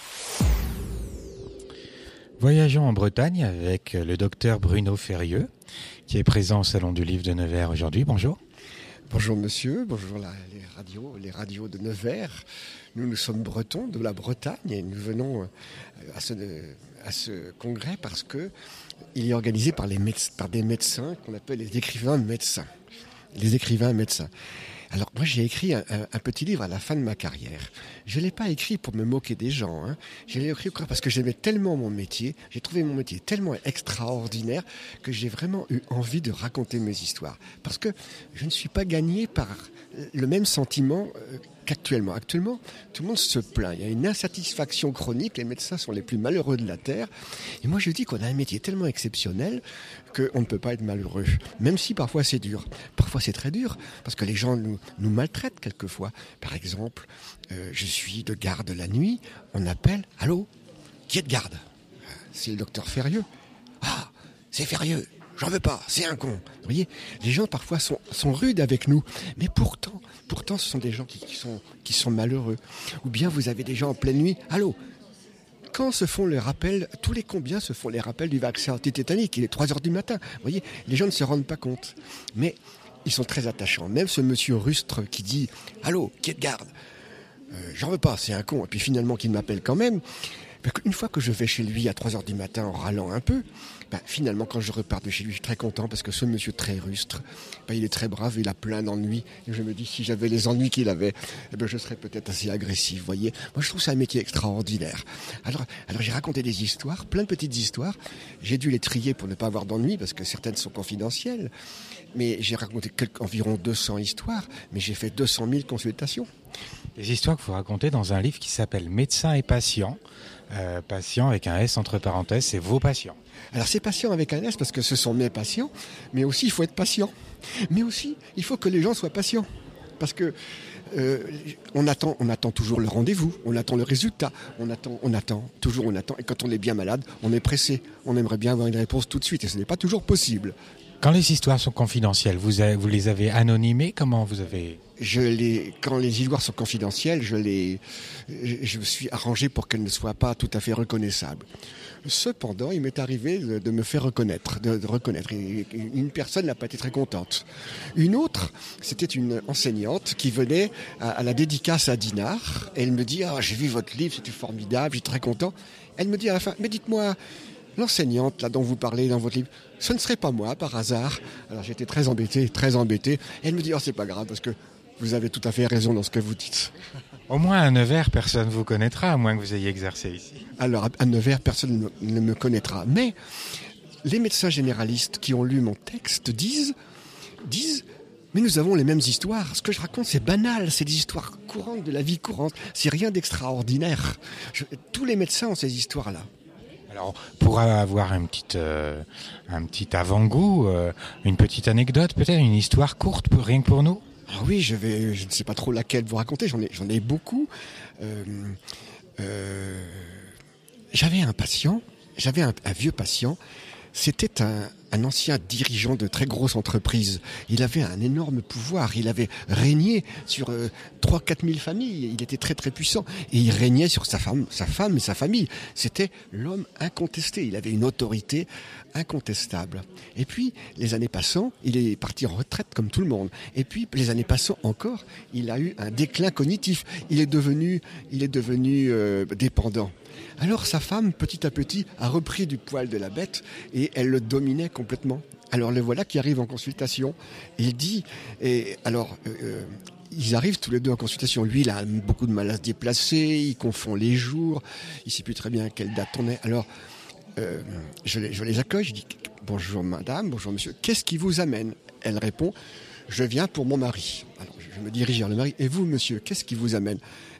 Voyageons en Bretagne avec le docteur Bruno Ferrieux, qui est présent au Salon du Livre de Nevers aujourd'hui. Bonjour. Bonjour monsieur, bonjour la, les radios, les radios de Nevers. Nous, nous sommes bretons de la Bretagne et nous venons à ce, à ce congrès parce que il est organisé par, les méde- par des médecins qu'on appelle les écrivains médecins. Les écrivains médecins. Alors moi j'ai écrit un, un, un petit livre à la fin de ma carrière. Je ne l'ai pas écrit pour me moquer des gens. Hein. Je l'ai écrit parce que j'aimais tellement mon métier, j'ai trouvé mon métier tellement extraordinaire que j'ai vraiment eu envie de raconter mes histoires. Parce que je ne suis pas gagné par le même sentiment qu'actuellement. Actuellement, tout le monde se plaint. Il y a une insatisfaction chronique. Les médecins sont les plus malheureux de la Terre. Et moi je dis qu'on a un métier tellement exceptionnel qu'on ne peut pas être malheureux. Même si parfois c'est dur. Parfois c'est très dur parce que les gens nous, nous maltraitent quelquefois. Par exemple, euh, je suis de garde la nuit. On appelle, allô, qui est de garde ? C'est le docteur Ferrieux. Ah, c'est Ferrieux. J'en veux pas, c'est un con. Vous voyez, les gens parfois sont, sont rudes avec nous, mais pourtant, pourtant, ce sont des gens qui, qui, sont, qui sont malheureux. Ou bien vous avez des gens en pleine nuit. Allô, quand se font les rappels, tous les combien se font les rappels du vaccin anti-tétanique ? Il est trois heures du matin. Vous voyez, les gens ne se rendent pas compte. Mais ils sont très attachants. Même ce monsieur rustre qui dit « Allô, qui est de garde ? euh, J'en veux pas, c'est un con. » Et puis finalement, qu'il m'appelle quand même. Une fois que je vais chez lui à trois heures du matin en râlant un peu, ben, finalement, quand je repars de chez lui, je suis très content parce que ce monsieur très rustre, ben, il est très brave, il a plein d'ennuis. Et je me dis, si j'avais les ennuis qu'il avait, eh ben, je serais peut-être assez agressif, vous voyez. Moi, je trouve ça un métier extraordinaire. Alors, alors j'ai raconté des histoires, plein de petites histoires. J'ai dû les trier pour ne pas avoir d'ennuis parce que certaines sont confidentielles. Mais j'ai raconté quelques, environ deux cents histoires, mais j'ai fait deux cent mille consultations. Des histoires que vous racontez dans un livre qui s'appelle Médecins et patients. Euh, patients avec un S entre parenthèses, c'est vos patients. Alors c'est patients avec un S parce que ce sont mes patients, mais aussi il faut être patient. Mais aussi, il faut que les gens soient patients. Parce que euh, on attend, on attend toujours le rendez-vous, on attend le résultat, on attend, on attend, toujours on attend. Et quand on est bien malade, on est pressé. On aimerait bien avoir une réponse tout de suite et ce n'est pas toujours possible. Quand les histoires sont confidentielles, vous, avez, vous les avez anonymées ? Comment vous avez... Je les, quand les histoires sont confidentielles, je les, je, je me suis arrangé pour qu'elles ne soient pas tout à fait reconnaissables. Cependant, il m'est arrivé de, de me faire reconnaître, de, de reconnaître. Et une personne n'a pas été très contente. Une autre, c'était une enseignante qui venait à, à la dédicace à Dinard. Et elle me dit, ah, j'ai vu votre livre, c'était formidable, j'étais très content. Elle me dit à la fin, mais dites-moi, l'enseignante là dont vous parlez dans votre livre, ce ne serait pas moi par hasard. Alors j'étais très embêté, très embêté. Et elle me dit, oh, c'est pas grave parce que vous avez tout à fait raison dans ce que vous dites. Au moins à Nevers, personne ne vous connaîtra, à moins que vous ayez exercé ici. Alors à Nevers, personne ne me connaîtra. Mais les médecins généralistes qui ont lu mon texte disent, disent, mais nous avons les mêmes histoires. Ce que je raconte, c'est banal, c'est des histoires courantes de la vie courante. C'est rien d'extraordinaire. Je, tous les médecins ont ces histoires-là. Alors, pour avoir un petit, euh, un petit avant-goût, euh, une petite anecdote, peut-être une histoire courte, pour, rien que pour nous. Alors oui, je vais, je ne sais pas trop laquelle vous raconter. J'en ai, j'en ai beaucoup. Euh, euh, j'avais un patient, j'avais un, un vieux patient. C'était un, un ancien dirigeant de très grosse entreprise. Il avait un énorme pouvoir. Il avait régné sur euh, trois à quatre mille familles. Il était très très puissant. Et il régnait sur sa femme, sa femme et sa famille. C'était l'homme incontesté. Il avait une autorité incontestable. Et puis, les années passant, il est parti en retraite comme tout le monde. Et puis, les années passant encore, il a eu un déclin cognitif. Il est devenu, il est devenu euh, dépendant. Alors sa femme, petit à petit, a repris du poil de la bête et elle le dominait complètement. Alors le voilà qui arrive en consultation. Il dit, et alors euh, ils arrivent tous les deux en consultation. Lui, il a beaucoup de mal à se déplacer, il confond les jours, il ne sait plus très bien à quelle date on est. Alors euh, je, les, je les accueille, je dis bonjour madame, bonjour monsieur, qu'est-ce qui vous amène ? Elle répond, je viens pour mon mari. Alors je me dirige vers le mari, et vous monsieur, qu'est-ce qui vous amène ?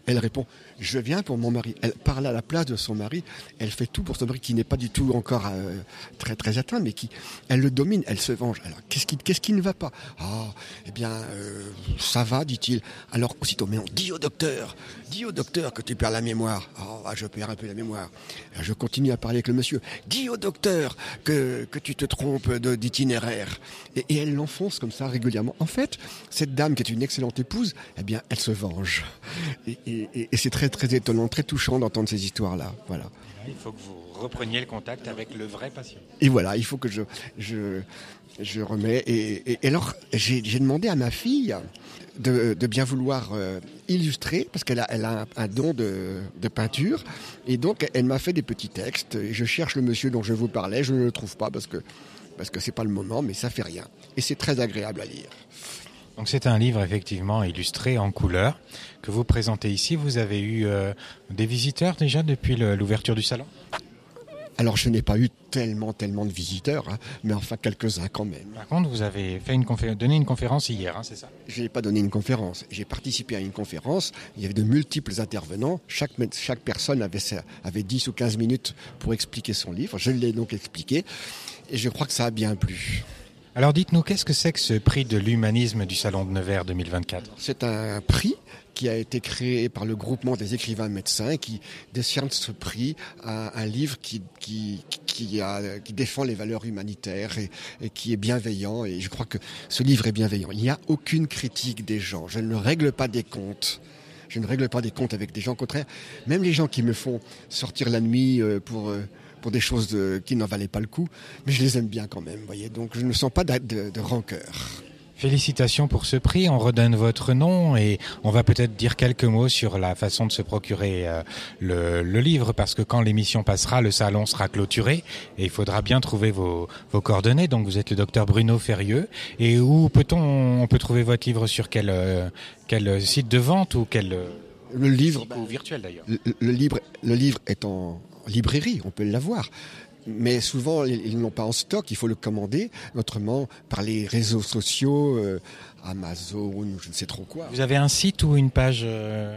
Elle répond, je viens pour mon mari. Elle parle à la place de son mari. Elle fait tout pour son mari qui n'est pas du tout encore euh, très très atteint, mais qui, elle le domine, elle se venge. Alors, qu'est-ce qui, qu'est-ce qui ne va pas? Ah, eh bien, euh, ça va, dit-il. Alors, aussitôt, mais on dit au docteur, dis au docteur que tu perds la mémoire. Ah, je perds un peu la mémoire. Alors, je continue à parler avec le monsieur. Dis au docteur que, que tu te trompes de, d'itinéraire. Et, et elle l'enfonce comme ça régulièrement. En fait, cette dame qui est une excellente épouse, eh bien, elle se venge. Et, et, et, et c'est très très étonnant, très touchant d'entendre ces histoires-là. Voilà. Il faut que vous repreniez le contact avec le vrai patient. Et voilà, il faut que je je je remets. Et, et, et alors, j'ai, j'ai demandé à ma fille de, de bien vouloir euh, illustrer, parce qu'elle a, elle a un, un don de, de peinture. Et donc, elle m'a fait des petits textes. Et je cherche le monsieur dont je vous parlais, je ne le trouve pas parce que parce que c'est pas le moment, mais ça fait rien. Et c'est très agréable à lire. Donc c'est un livre effectivement illustré en couleur que vous présentez ici. Vous avez eu euh, des visiteurs déjà depuis le, l'ouverture du salon ? Alors je n'ai pas eu tellement, tellement de visiteurs, hein, mais enfin quelques-uns quand même. Par contre, vous avez fait une confé- donné une conférence hier, hein, c'est ça ? Je n'ai pas donné une conférence, j'ai participé à une conférence, il y avait de multiples intervenants, chaque, chaque personne avait, avait dix ou quinze minutes pour expliquer son livre, je l'ai donc expliqué, et je crois que ça a bien plu. Alors dites-nous, qu'est-ce que c'est que ce prix de l'humanisme du Salon de Nevers deux mille vingt-quatre ? C'est un prix qui a été créé par le groupement des écrivains médecins qui décerne ce prix à un livre qui, qui, qui, a, qui défend les valeurs humanitaires et, et qui est bienveillant. Et je crois que ce livre est bienveillant. Il n'y a aucune critique des gens. Je ne règle pas des comptes. Je ne règle pas des comptes avec des gens. Au contraire, même les gens qui me font sortir la nuit pour... pour des choses de, qui n'en valaient pas le coup, mais je les aime bien quand même, voyez. Donc je ne sens pas de, de, de rancœur. Félicitations pour ce prix, on redonne votre nom et on va peut-être dire quelques mots sur la façon de se procurer euh, le, le livre, parce que quand l'émission passera, le salon sera clôturé et il faudra bien trouver vos, vos coordonnées. Donc vous êtes le docteur Bruno Ferrieux, et où peut-on on peut trouver votre livre, sur quel, euh, quel site de vente ou quel... Le livre, ou virtuel d'ailleurs. Le, le, livre, le livre est en librairie, on peut l'avoir. Mais souvent, ils n'ont pas en stock, il faut le commander, notamment par les réseaux sociaux, euh, Amazon, je ne sais trop quoi. Vous avez un site ou une page euh...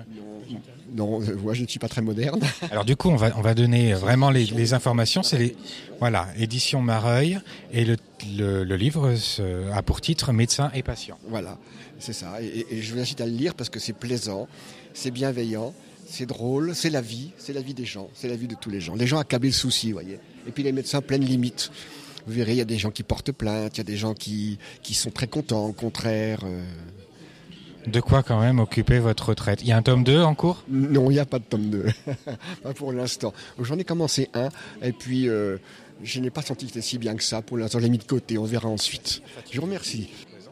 Non, non, moi je ne suis pas très moderne. Alors du coup, on va, on va donner vraiment les, les informations. C'est les, voilà, édition Mareuil, et le, le, le livre a pour titre Médecins et patients. Voilà, c'est ça. Et, et je vous incite à le lire parce que c'est plaisant, c'est bienveillant. C'est drôle, c'est la vie, c'est la vie des gens, c'est la vie de tous les gens. Les gens accablés de soucis, vous voyez. Et puis les médecins pleines limites. Vous verrez, il y a des gens qui portent plainte, il y a des gens qui, qui sont très contents, au contraire. Euh... De quoi quand même occuper votre retraite ? Il y a un tome deux en cours ? Non, il n'y a pas de tome deux. Pas pour l'instant. J'en ai commencé un, et puis euh, je n'ai pas senti que c'était si bien que ça. Pour l'instant, je l'ai mis de côté, on verra ensuite. Je vous remercie.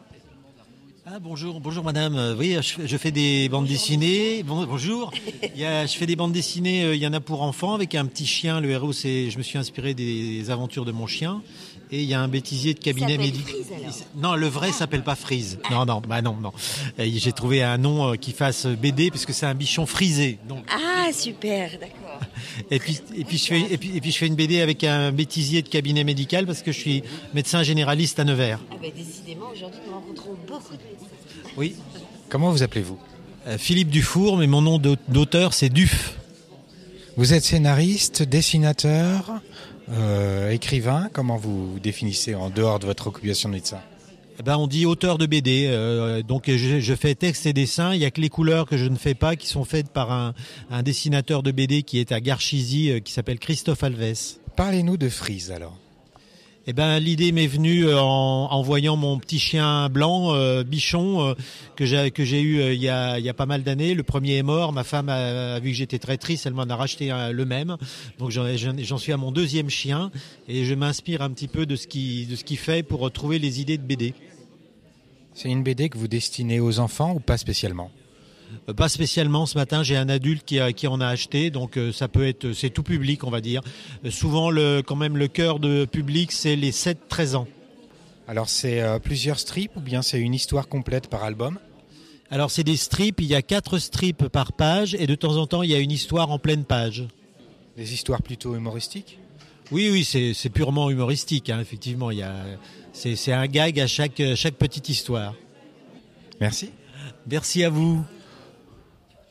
Ah, bonjour, bonjour madame. Euh, oui, je, je fais des bandes dessinées. Bon, bonjour. Il y a, je fais des bandes dessinées. Euh, il y en a pour enfants avec un petit chien. Le héros, c'est, je me suis inspiré des aventures de mon chien. Et il y a un bêtisier de cabinet médical. Non, le vrai s'appelle pas Freeze. Non, non, bah non, non. Et j'ai trouvé un nom qui fasse B D parce que c'est un bichon frisé. Donc. Ah, super, d'accord. Et puis, et puis je fais, et puis, et puis je fais une B D avec un bêtisier de cabinet médical parce que je suis médecin généraliste à Nevers. Ah ben décidément, aujourd'hui nous rencontrons beaucoup de médecins. Oui. Comment vous appelez-vous ? euh, Philippe Dufour, mais mon nom d'auteur c'est Duf. Vous êtes scénariste, dessinateur, euh, écrivain. Comment vous définissez en dehors de votre occupation de médecin ? Eh ben, on dit auteur de B D, euh, donc je, je fais texte et dessin. Il y a que les couleurs que je ne fais pas, qui sont faites par un, un dessinateur de B D qui est à Garchizy, euh, qui s'appelle Christophe Alves. Parlez-nous de Freeze alors. Eh ben, l'idée m'est venue en, en voyant mon petit chien blanc, euh, Bichon, euh, que j'ai que j'ai eu euh, il y a il y a pas mal d'années. Le premier est mort. Ma femme a, a vu que j'étais très triste, elle m'en a racheté un, le même. Donc j'en, j'en suis à mon deuxième chien et je m'inspire un petit peu de ce qui de ce qu'il fait pour trouver les idées de B D. C'est une B D que vous destinez aux enfants ou pas spécialement ? Euh, pas spécialement. Ce matin, j'ai un adulte qui, a, qui en a acheté, donc euh, ça peut être, c'est tout public, on va dire. Euh, souvent, le, quand même, le cœur de public, c'est les sept treize ans. Alors, c'est euh, plusieurs strips ou bien c'est une histoire complète par album ? Alors, c'est des strips. Il y a quatre strips par page et de temps en temps, il y a une histoire en pleine page. Des histoires plutôt humoristiques ? Oui, oui, c'est, c'est purement humoristique. Hein, effectivement, il y a, c'est, c'est un gag à chaque, chaque petite histoire. Merci. Merci à vous.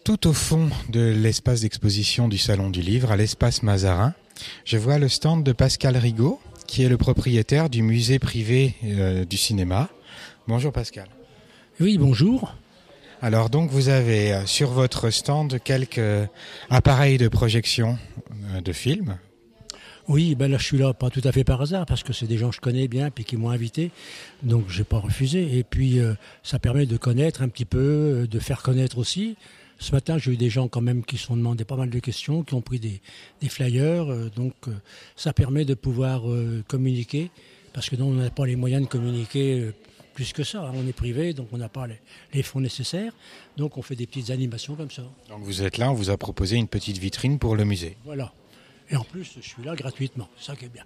Tout au fond de l'espace d'exposition du Salon du Livre, à l'espace Mazarin, je vois le stand de Pascal Rigaud, qui est le propriétaire du musée privé euh, du cinéma. Bonjour Pascal. Oui, bonjour. Alors donc vous avez euh, sur votre stand quelques euh, appareils de projection euh, de films. Oui, ben là je suis là pas tout à fait par hasard parce que c'est des gens que je connais bien puis qui m'ont invité, donc j'ai pas refusé. Et puis euh, ça permet de connaître un petit peu, euh, de faire connaître aussi. Ce matin, j'ai eu des gens quand même qui se sont demandé pas mal de questions, qui ont pris des, des flyers. Euh, donc, euh, ça permet de pouvoir euh, communiquer, parce que nous, on n'a pas les moyens de communiquer euh, plus que ça. Hein. On est privé, donc on n'a pas les, les fonds nécessaires. Donc, on fait des petites animations comme ça. Donc, vous êtes là, on vous a proposé une petite vitrine pour le musée. Voilà. Et en plus, je suis là gratuitement. C'est ça qui est bien.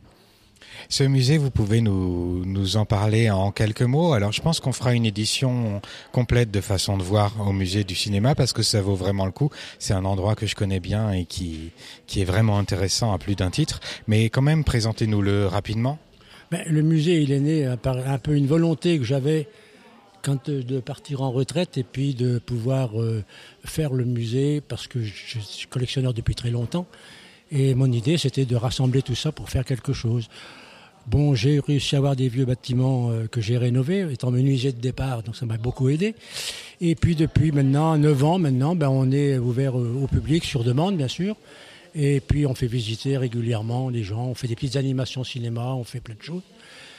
Ce musée, vous pouvez nous, nous en parler en quelques mots. Alors, je pense qu'on fera une édition complète de façon de voir au musée du cinéma parce que ça vaut vraiment le coup. C'est un endroit que je connais bien et qui, qui est vraiment intéressant à plus d'un titre. Mais quand même, présentez-nous-le rapidement. Ben, le musée, il est né par un peu une volonté que j'avais quand de partir en retraite et puis de pouvoir euh, faire le musée parce que je suis collectionneur depuis très longtemps. Et mon idée, c'était de rassembler tout ça pour faire quelque chose. Bon, j'ai réussi à avoir des vieux bâtiments euh, que j'ai rénovés, étant menuisier de départ, donc ça m'a beaucoup aidé. Et puis depuis maintenant, neuf ans maintenant, ben, on est ouvert euh, au public, sur demande bien sûr. Et puis on fait visiter régulièrement les gens, on fait des petites animations cinéma, on fait plein de choses.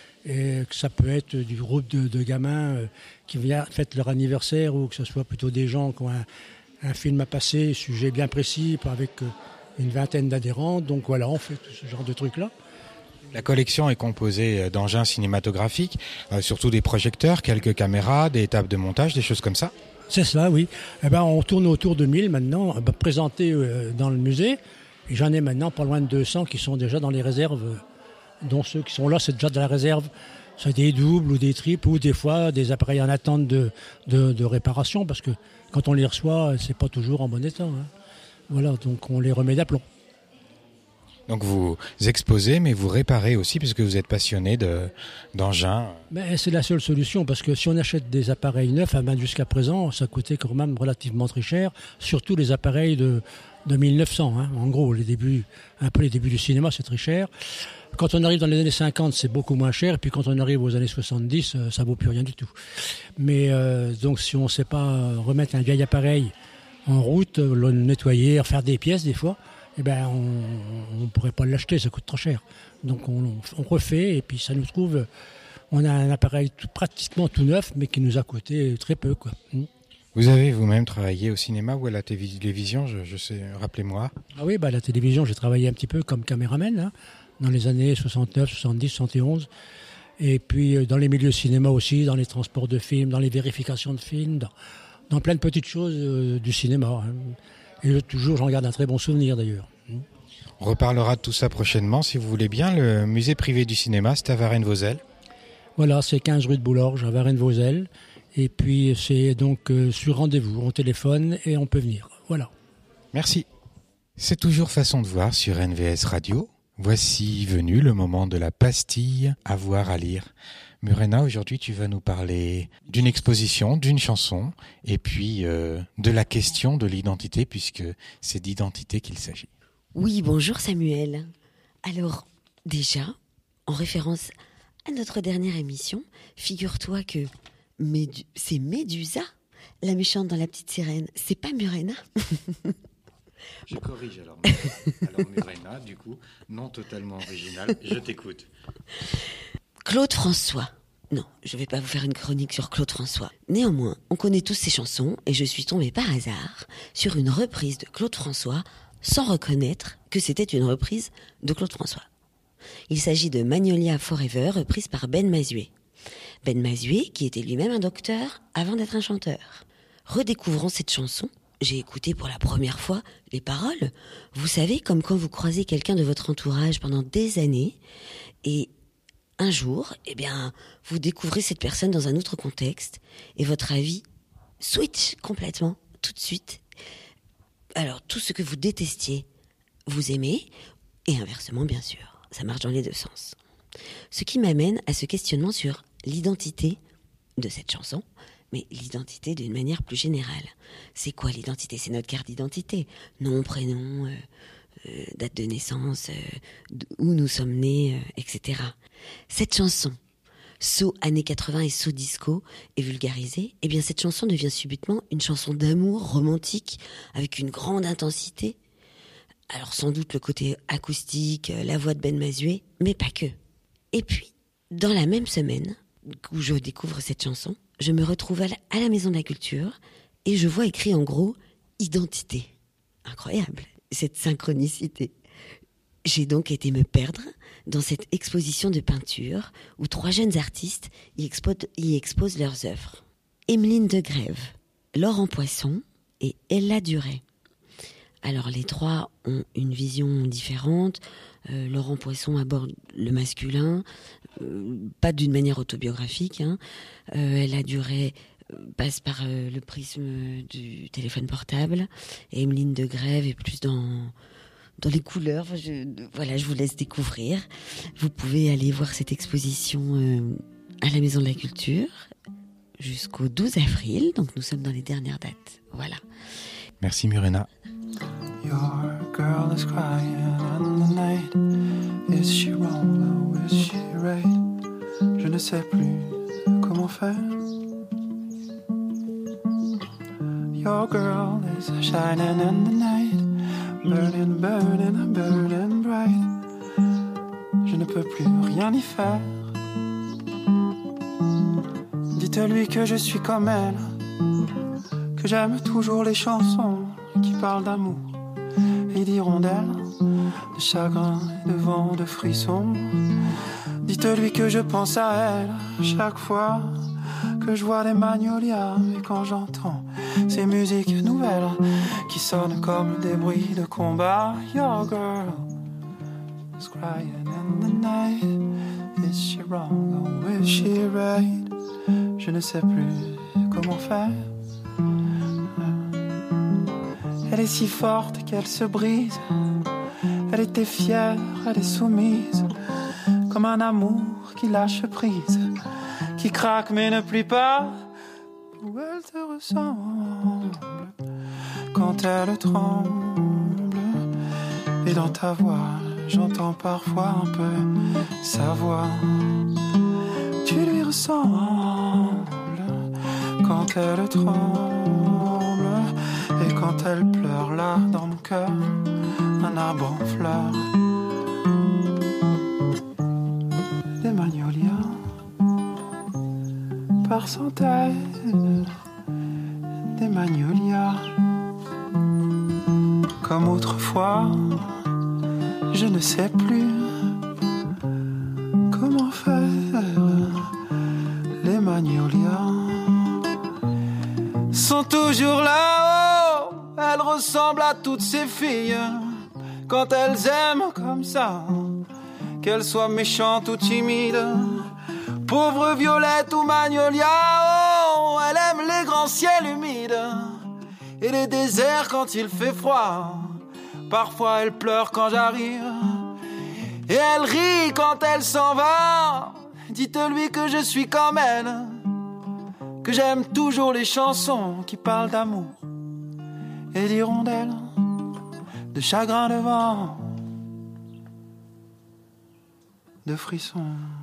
Et que ça peut être du groupe de, de gamins euh, qui viennent fêter leur anniversaire ou que ce soit plutôt des gens qui ont un, un film à passer, sujet bien précis, avec euh, une vingtaine d'adhérents. Donc voilà, on fait tout ce genre de trucs-là. La collection est composée d'engins cinématographiques, euh, surtout des projecteurs, quelques caméras, des tables de montage, des choses comme ça. C'est cela, oui. Eh ben, on tourne autour de mille maintenant, euh, présentés euh, dans le musée. Et j'en ai maintenant pas loin de deux cents qui sont déjà dans les réserves, euh, dont ceux qui sont là, c'est déjà de la réserve. C'est des doubles ou des triples ou des fois des appareils en attente de, de, de réparation parce que quand on les reçoit, c'est pas toujours en bon état. Hein. Voilà, donc on les remet d'aplomb. Donc vous exposez, mais vous réparez aussi, puisque vous êtes passionné de, d'engins. Mais c'est la seule solution, parce que si on achète des appareils neufs, à ben jusqu'à présent, ça coûtait quand même relativement très cher, surtout les appareils de, de mille neuf cents. Hein. En gros, les débuts, un peu les débuts du cinéma, c'est très cher. Quand on arrive dans les années cinquante, c'est beaucoup moins cher, et puis quand on arrive aux années soixante-dix, ça vaut plus rien du tout. Mais euh, donc si on ne sait pas remettre un vieil appareil en route, le nettoyer, faire des pièces des fois, eh ben on ne pourrait pas l'acheter, ça coûte trop cher. Donc on, on refait et puis ça nous trouve, on a un appareil tout, pratiquement tout neuf, mais qui nous a coûté très peu, quoi. Vous avez vous-même travaillé au cinéma ou à la télévision, je, je sais, rappelez-moi. Ah oui, bah à la télévision, j'ai travaillé un petit peu comme caméraman, hein, dans les années soixante-neuf, soixante-dix, soixante et onze. Et puis dans les milieux cinéma aussi, dans les transports de films, dans les vérifications de films, dans, dans plein de petites choses euh, du cinéma. Hein. Et toujours, j'en garde un très bon souvenir d'ailleurs. On reparlera de tout ça prochainement, si vous voulez bien. Le musée privé du cinéma, c'est à Varennes-Vauzelles. Voilà, c'est quinze rue de Boulorge, à Varennes-Vauzelles. Et puis, c'est donc euh, sur rendez-vous. On téléphone et on peut venir. Voilà. Merci. C'est toujours façon de voir sur N V S Radio. Voici venu le moment de la pastille à voir, à lire. Murena, aujourd'hui, tu vas nous parler d'une exposition, d'une chanson, et puis euh, de la question de l'identité, puisque c'est d'identité qu'il s'agit. Oui, bonjour Samuel. Alors, déjà, en référence à notre dernière émission, figure-toi que Médu- c'est Médusa, la méchante dans La Petite Sirène. C'est pas Murena. Je corrige alors. Alors Murena, du coup, non totalement original. Je t'écoute. Claude François. Non, je ne vais pas vous faire une chronique sur Claude François. Néanmoins, on connaît tous ses chansons et je suis tombée par hasard sur une reprise de Claude François sans reconnaître que c'était une reprise de Claude François. Il s'agit de Magnolia Forever, reprise par Ben Mazué. Ben Mazué, qui était lui-même un docteur avant d'être un chanteur. Redécouvrons cette chanson. J'ai écouté pour la première fois les paroles. Vous savez, comme quand vous croisez quelqu'un de votre entourage pendant des années et un jour, eh bien, vous découvrez cette personne dans un autre contexte et votre avis switch complètement, tout de suite. Alors, tout ce que vous détestiez, vous aimez, et inversement, bien sûr. Ça marche dans les deux sens. Ce qui m'amène à ce questionnement sur l'identité de cette chanson, mais l'identité d'une manière plus générale. C'est quoi l'identité ? C'est notre carte d'identité. Nom, prénom, euh, euh, date de naissance, euh, où nous sommes nés, euh, et cetera. Cette chanson, saut années quatre-vingts et saut disco, est vulgarisée. Eh bien, cette chanson devient subitement une chanson d'amour romantique avec une grande intensité. Alors, sans doute le côté acoustique, la voix de Ben Mazué, mais pas que. Et puis, dans la même semaine où je découvre cette chanson, je me retrouve à la, à la Maison de la Culture et je vois écrit en gros « Identité ». Incroyable, cette synchronicité. J'ai donc été me perdre dans cette exposition de peinture où trois jeunes artistes y exposent, y exposent leurs œuvres. Emeline de Grève, Laurent Poisson et Ella Duret. Alors les trois ont une vision différente. Euh, Laurent Poisson aborde le masculin, euh, pas d'une manière autobiographique. Hein. Euh, Ella Duret passe par euh, le prisme du téléphone portable. Et Emeline de Grève est plus dans... dans les couleurs. Je, voilà, je vous laisse découvrir. Vous pouvez aller voir cette exposition euh, à la Maison de la Culture jusqu'au douze avril. Donc nous sommes dans les dernières dates. Voilà. Merci Murena. Your girl is crying in the night. Is she wrong or is she right? Je ne sais plus comment faire. Your girl is shining in the night. Burning, burning, burning bright. Je ne peux plus rien y faire. Dites-lui que je suis comme elle, que j'aime toujours les chansons qui parlent d'amour et d'hirondelles, de chagrin et de vent, de frissons. Dites-lui que je pense à elle chaque fois que je vois des magnolias et quand j'entends ces musiques nouvelles qui sonnent comme des bruits de combat. Your girl is crying in the night. Is she wrong or is she right? Je ne sais plus comment faire. Elle est si forte qu'elle se brise. Elle était fière, elle est soumise, comme un amour qui lâche prise, qui craque mais ne plie pas. Où elle te ressemble quand elle tremble. Et dans ta voix, j'entends parfois un peu sa voix. Tu lui ressembles quand elle tremble. Et quand elle pleure là dans mon cœur, un arbre en fleurs, des magnolias par centaines, des magnolias. Comme autrefois, je ne sais plus comment faire. Les magnolias sont toujours là-haut. Elles ressemblent à toutes ces filles quand elles aiment comme ça, qu'elles soient méchantes ou timides. Pauvre violette ou magnolia, oh, elle aime les grands ciels humides et les déserts quand il fait froid. Parfois elle pleure quand j'arrive et elle rit quand elle s'en va. Dites-lui que je suis comme elle, que j'aime toujours les chansons qui parlent d'amour et d'hirondelles, de chagrin, de vent, de frissons.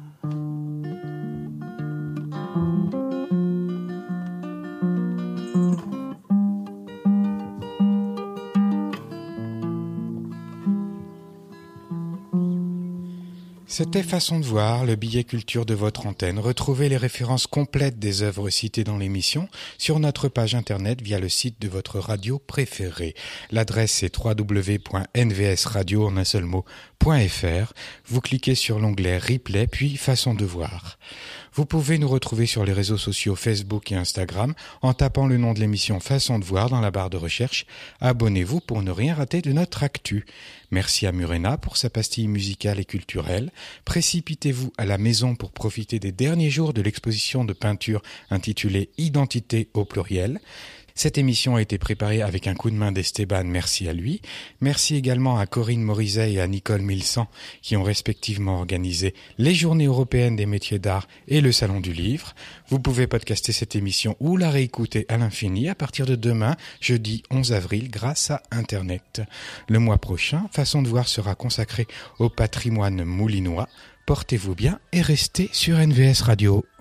C'était Façon de voir, le billet culture de votre antenne. Retrouvez les références complètes des œuvres citées dans l'émission sur notre page internet via le site de votre radio préférée. L'adresse est w w w point n v s radio en un seul mot point f r. Vous cliquez sur l'onglet replay puis Façon de voir. Vous pouvez nous retrouver sur les réseaux sociaux Facebook et Instagram en tapant le nom de l'émission Façon de voir dans la barre de recherche. Abonnez-vous pour ne rien rater de notre actu. Merci à Murena pour sa pastille musicale et culturelle. Précipitez-vous à la maison pour profiter des derniers jours de l'exposition de peinture intitulée Identité au pluriel. Cette émission a été préparée avec un coup de main d'Esteban, merci à lui. Merci également à Corinne Morizet et à Nicole Milsan qui ont respectivement organisé les Journées européennes des métiers d'art et le Salon du livre. Vous pouvez podcaster cette émission ou la réécouter à l'infini à partir de demain, jeudi onze avril, grâce à Internet. Le mois prochain, Façon de voir sera consacré au patrimoine moulinois. Portez-vous bien et restez sur N V S Radio.